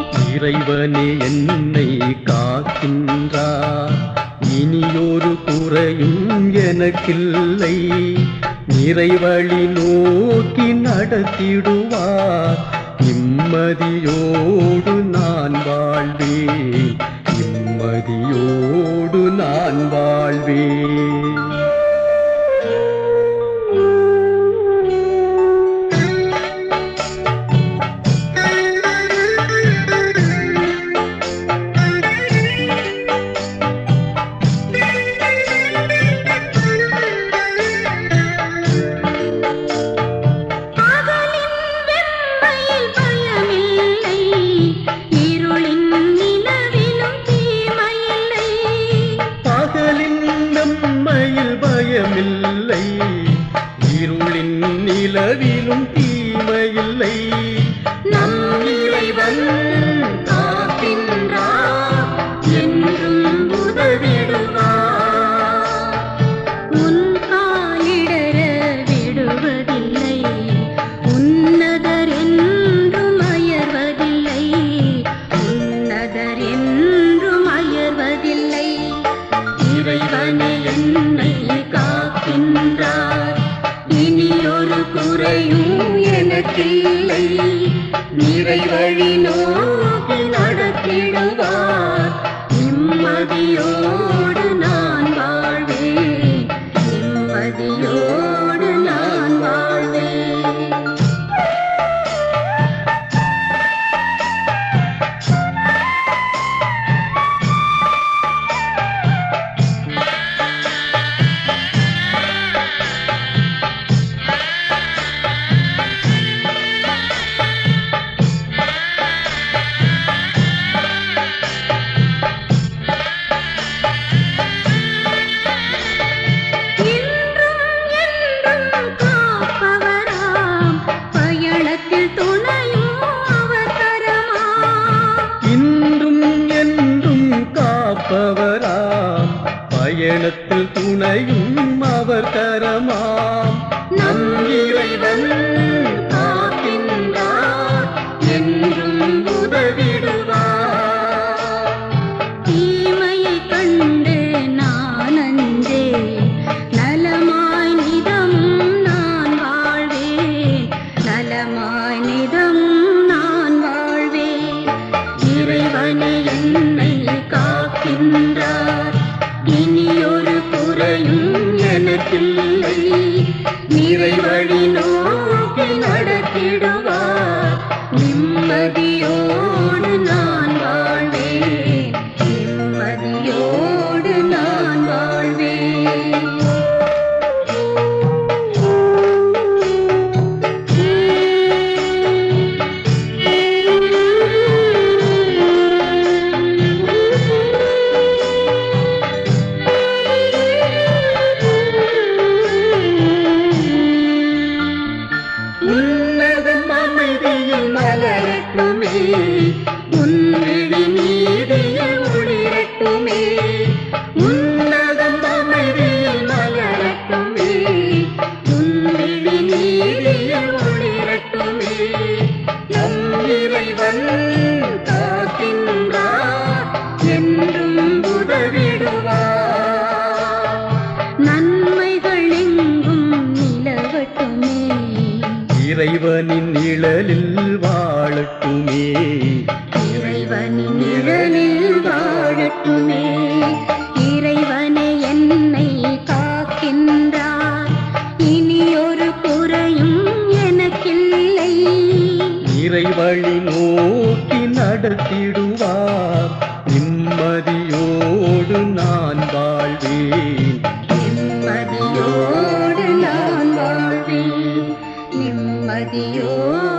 இறைவனே என்னை காக்கின்றார், இனியொரு குறையும் எனக்கில்லை. நிறைவழி நோக்கி நடத்திடுவார், நிம்மதியோடு நான் வாழ்வேன், நிம்மதியோடு நான் வாழ்வேன். பயமில்லை, இருளின் நிலவிலும் தீமையில்லை. நம் இறைவன் காக்கின்றார், என்றும் உதவிடுவார். உன் காலிடர விடுவதில்லை, உன்னதர் என்றும் அயர்வதில்லை, உன்னதர் என்றும் அயர்வதில்லை. இறைவனே என்னை காக்கின்றார், இனியொரு குறையும் எனக்கில்லை. நிறைவழி நோக்கி நடத்திடுவார், நிம்மதியோடு நான் வாழ்வேன், நிம்மதியோடு நான் வாழ்வேன். பயணத்தில் துணையும் அவர் கரமாம். நம் இறைவன் காக்கின்றார், என்றும் உதவிடுவார். தீமையை கண்டு நான் அஞ்சே, நலமாய் நிதமும் நான் வாழ்வேன், நலமாய் நிதமும் நான் வாழ்வேன். இறைவனே என்னை காக்கின்றார், இனியொரு குறையும் எனக்கில்லை. நிறைவழி நோக்கி நடத்திடுவார், நிம்மதியோடு நான் வாழ்வேன், நிம்மதியோடு நான் வாழ்வேன். உன்னதம் அமைதியில் மலரட்டுமே, உன்விழி நீதியில் ஒளிரட்டுமே. உன்னதம் அமைதியில் மலரட்டுமே, உன்விழி நீதியில் ஒளிரட்டுமே. நம் இறைவன் காக்கின்றார், என்றும் உதவிடுவார். நன்மைகள் எங்கும் நிலவட்டுமே, இறைவனின் நிழலில் வாழட்டுமே, இறைவனின் நிழலில் வாழட்டுமே. இறைவனே என்னை காக்கின்றார், இனியொரு குறையும் எனக்கில்லை. இறைவழி நோக்கி நடத்திடுவார், நிம்மதியோடு நான் வாழ்வேன், நிம்மதியோடு நான் வாழ்வேன், நிம்மதியோடு